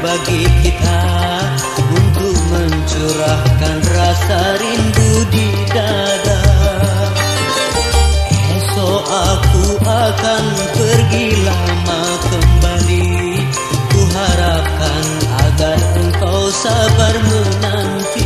bagi kita untuk mencurahkan rasa rindu di dada. Esok aku akan pergi lama kembali, ku harapkan agar engkau sabar menanti.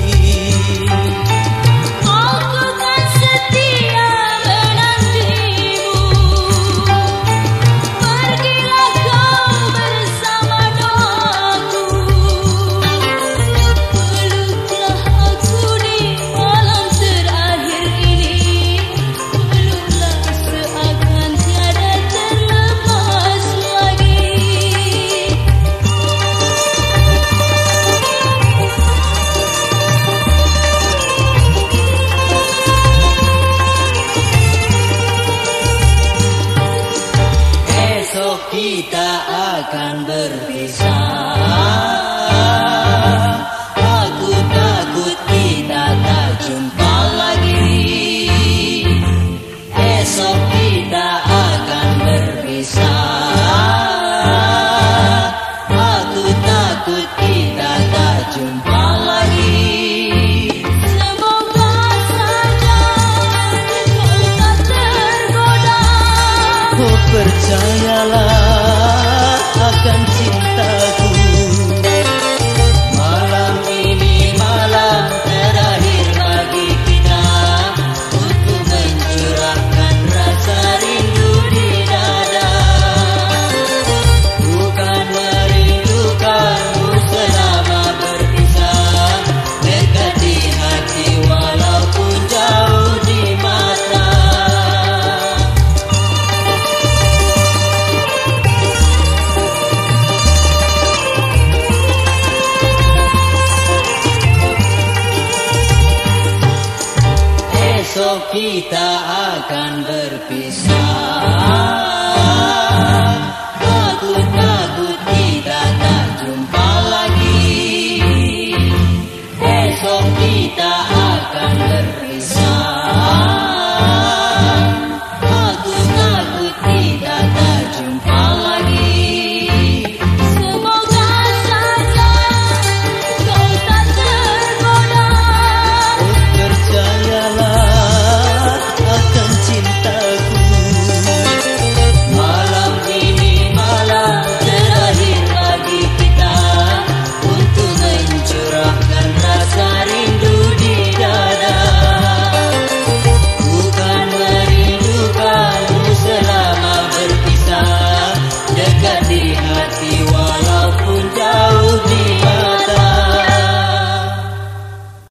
Kita akan berpisah. Aku takut kita tak jumpa lagi. Esok kita akan berpisah. Aku takut kita tak jumpa lagi. Semoga saja kau tak tergoda. Oh, percayalah akan cintaku. Malam ini malam terakhir bagi kita untuk mencurahkan rasa rindu di dada. Bukan merindukanmu selama berpisah, dekat di hati walaupun jauh di mata. Esok kita akan berpisah.